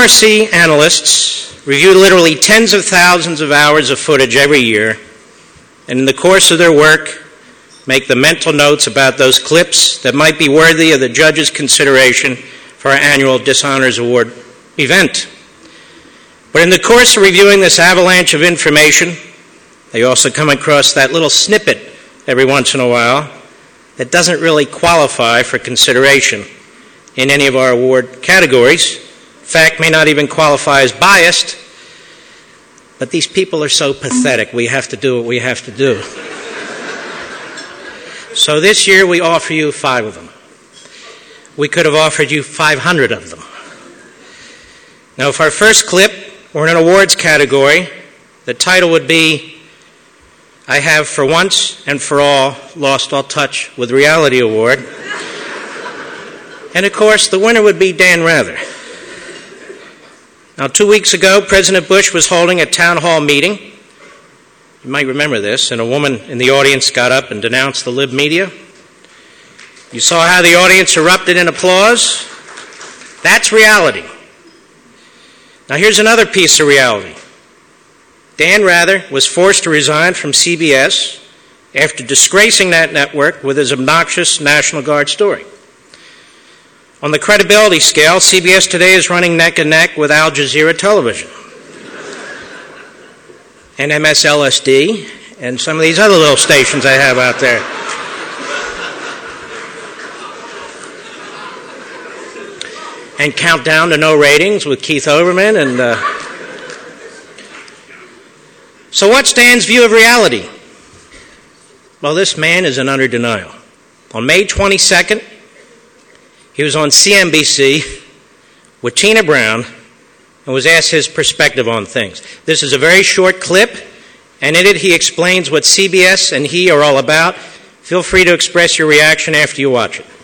MRC analysts review literally tens of thousands of hours of footage every year, and in the course of their work, make the mental notes about those clips that might be worthy of the judge's consideration for our annual Dishonors Award event. But in the course of reviewing this avalanche of information, they also come across that little snippet every once in a while that doesn't really qualify for consideration in any of our award categories. In fact, may not even qualify as biased, but these people are so pathetic, we have to do what we have to do. So this year we offer you 5 of them. We could have offered you 500 of them. Now, if our first clip were in an awards category, the title would be, "I Have for Once and for All Lost All Touch with Reality Award." And of course, the winner would be Dan Rather. Now, 2 weeks ago, President Bush was holding a town hall meeting. You might remember this, and a woman in the audience got up and denounced the lib media. You saw how the audience erupted in applause. That's reality. Now, here's another piece of reality. Dan Rather was forced to resign from CBS after disgracing that network with his obnoxious National Guard story. On the credibility scale, CBS today is running neck and neck with Al Jazeera Television and MSLSD and some of these other little stations I have out there. And Countdown to No Ratings with Keith Olbermann. And so what's Dan's view of reality? Well, this man is in utter denial. On May 22nd, he was on CNBC with Tina Brown and was asked his perspective on things. This is a very short clip, and in it he explains what CBS and he are all about. Feel free to express your reaction after you watch it.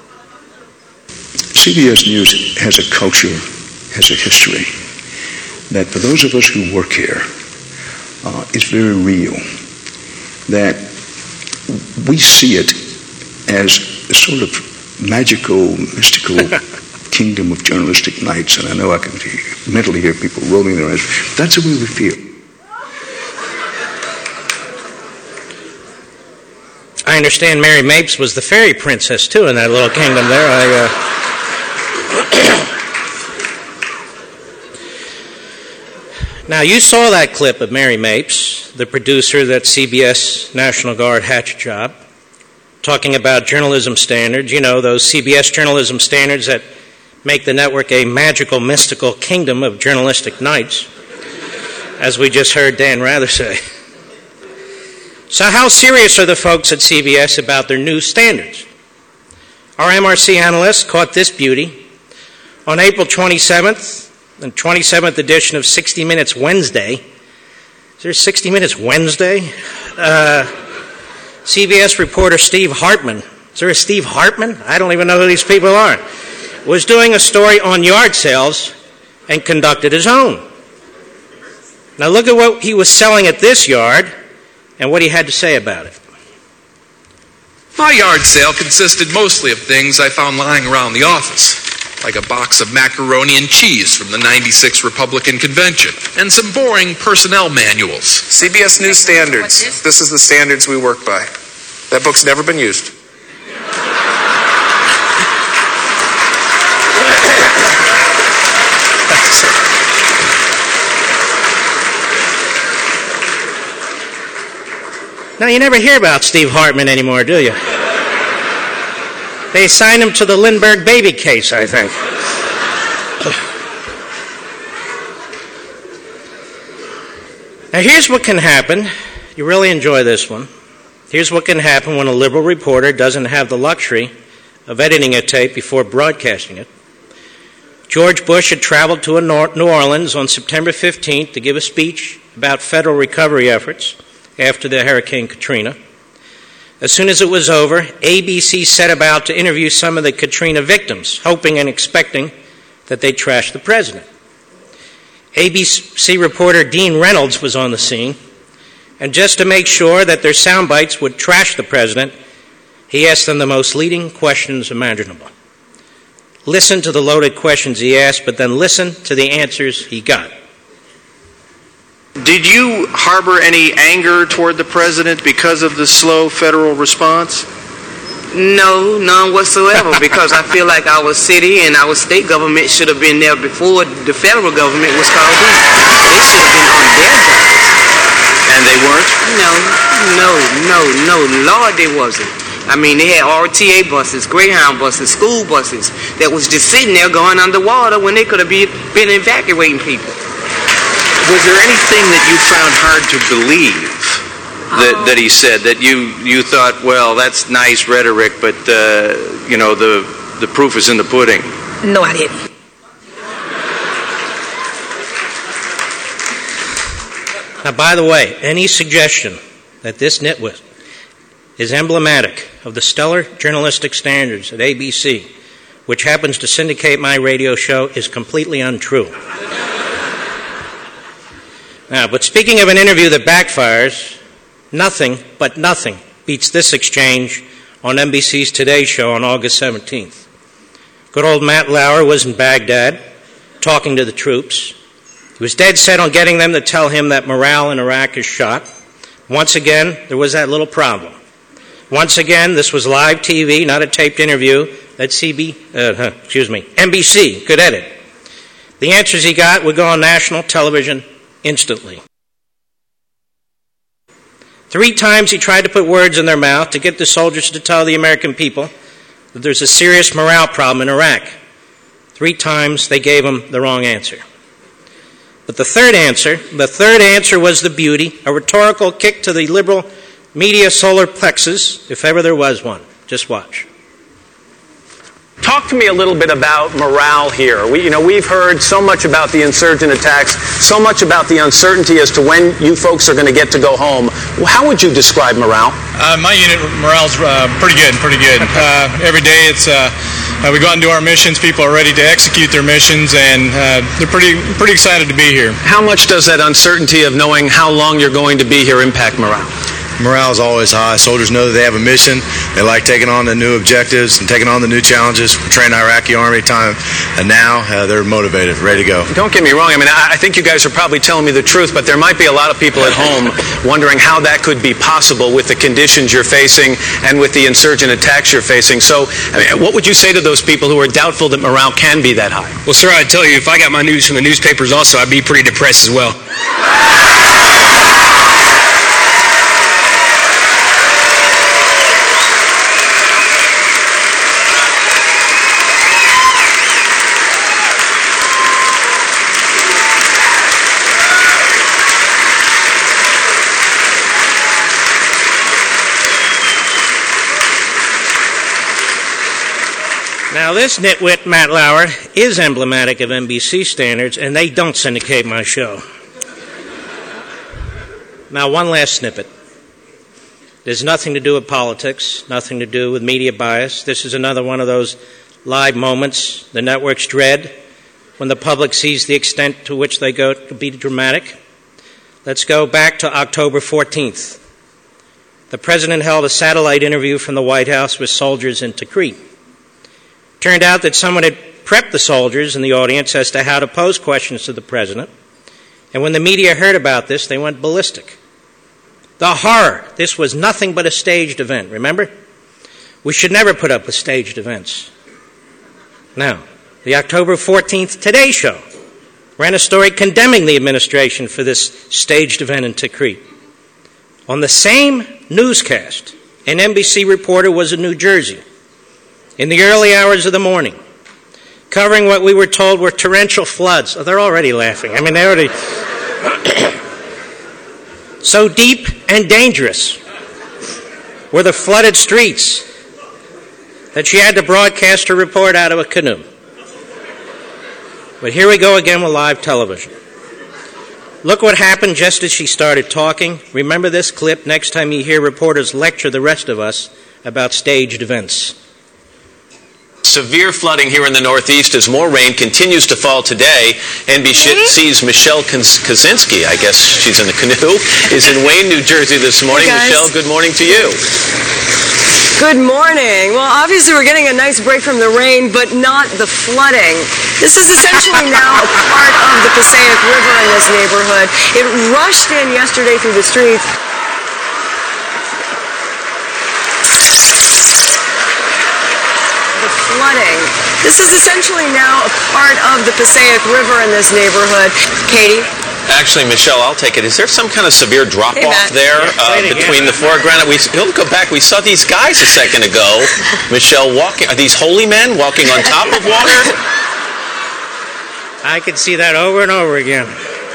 CBS News has a culture, has a history, that for those of us who work here, it's very real, that we see it as a sort of magical, mystical kingdom of journalistic nights, and I know I can mentally hear people rolling their eyes. That's the way we feel. I understand Mary Mapes was the fairy princess, too, in that little kingdom there. Now, you saw that clip of Mary Mapes, the producer that CBS National Guard hatchet job, talking about journalism standards, you know, those CBS journalism standards that make the network a magical, mystical kingdom of journalistic nights, as we just heard Dan Rather say. So how serious are the folks at CBS about their new standards? Our MRC analysts caught this beauty. On April 27th, the 27th edition of 60 Minutes Wednesday, is there 60 Minutes Wednesday? CBS reporter Steve Hartman, is there a Steve Hartman? I don't even know who these people are, was doing a story on yard sales and conducted his own. Now look at what he was selling at this yard and what he had to say about it. My yard sale consisted mostly of things I found lying around the office, like a box of macaroni and cheese from the '96 Republican Convention, and some boring personnel manuals. CBS News Standards. This is the standards we work by. That book's never been used. Now, you never hear about Steve Hartman anymore, do you? They assigned him to the Lindbergh baby case, I think. Now, here's what can happen. You really enjoy this one. Here's what can happen when a liberal reporter doesn't have the luxury of editing a tape before broadcasting it. George Bush had traveled to New Orleans on September 15th to give a speech about federal recovery efforts after the Hurricane Katrina. As soon as it was over, ABC set about to interview some of the Katrina victims, hoping and expecting that they'd trash the president. ABC reporter Dean Reynolds was on the scene, and just to make sure that their sound bites would trash the president, he asked them the most leading questions imaginable. listen to the loaded questions he asked, but then listen to the answers he got. Did you harbor any anger toward the president because of the slow federal response? No, none whatsoever, because I feel like our city and our state government should have been there before the federal government was called in. They should have been on their jobs. And they weren't? No, Lord, they wasn't. I mean, they had RTA buses, Greyhound buses, school buses that was just sitting there going underwater when they could have been evacuating people. Was there anything that you found hard to believe that he said, that you thought, well, that's nice rhetoric, but, the proof is in the pudding? No, I didn't. Now, by the way, any suggestion that this nitwit is emblematic of the stellar journalistic standards at ABC, which happens to syndicate my radio show, is completely untrue. Now, but speaking of an interview that backfires, nothing beats this exchange on NBC's Today Show on August 17th. Good old Matt Lauer was in Baghdad talking to the troops. He was dead set on getting them to tell him that morale in Iraq is shot. Once again, there was that little problem. Once again, this was live TV, not a taped interview that NBC could edit. The answers he got would go on national television instantly. 3 times he tried to put words in their mouth to get the soldiers to tell the American people that there's a serious morale problem in Iraq. 3 times they gave him the wrong answer. But the third answer was the beauty, a rhetorical kick to the liberal media solar plexus, if ever there was one. Just watch. Talk to me a little bit about morale here. We've heard so much about the insurgent attacks, so much about the uncertainty as to when you folks are going to get to go home. How would you describe morale? My unit morale's pretty good. Every day we go out and do our missions. People are ready to execute their missions, and they're pretty excited to be here. How much does that uncertainty of knowing how long you're going to be here impact morale? Morale is always high. Soldiers know that they have a mission. They like taking on the new objectives and taking on the new challenges. We're training the Iraqi Army time, and now they're motivated, ready to go. Don't get me wrong. I think you guys are probably telling me the truth, but there might be a lot of people at home wondering how that could be possible with the conditions you're facing and with the insurgent attacks you're facing. So, what would you say to those people who are doubtful that morale can be that high? Well, sir, I'd tell you, if I got my news from the newspapers also, I'd be pretty depressed as well. Now, this nitwit, Matt Lauer, is emblematic of NBC standards, and they don't syndicate my show. Now, one last snippet. There's nothing to do with politics, nothing to do with media bias. This is another one of those live moments the networks dread when the public sees the extent to which they go to be dramatic. Let's go back to October 14th. The president held a satellite interview from the White House with soldiers in Tikrit. Turned out that someone had prepped the soldiers in the audience as to how to pose questions to the president. And when the media heard about this, they went ballistic. The horror. This was nothing but a staged event, remember? We should never put up with staged events. Now, the October 14th Today Show ran a story condemning the administration for this staged event in Tikrit. On the same newscast, an NBC reporter was in New Jersey in the early hours of the morning, covering what we were told were torrential floods. Oh, they're already laughing. They already... So deep and dangerous were the flooded streets that she had to broadcast her report out of a canoe. But here we go again with live television. Look what happened just as she started talking. Remember this clip next time you hear reporters lecture the rest of us about staged events. Severe flooding here in the Northeast as more rain continues to fall today. NBC's Michelle Kaczynski, I guess she's in the canoe, is in Wayne, New Jersey this morning. Hey, Michelle, good morning to you. Good morning. Well, obviously we're getting a nice break from the rain, but not the flooding. This is essentially now a part of the Passaic River in this neighborhood. It rushed in yesterday through the streets. The flooding. This is essentially now a part of the Passaic River in this neighborhood. Katie? Actually, Michelle, I'll take it. Is there some kind of severe drop-off there between the foreground? We'll go back. We saw these guys a second ago, Michelle, walking. Are these holy men walking on top of water? I could see that over and over again.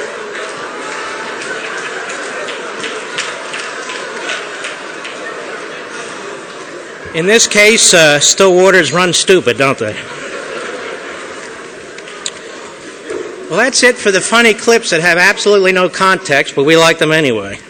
In this case, still waters run stupid, don't they? Well, that's it for the funny clips that have absolutely no context, but we like them anyway.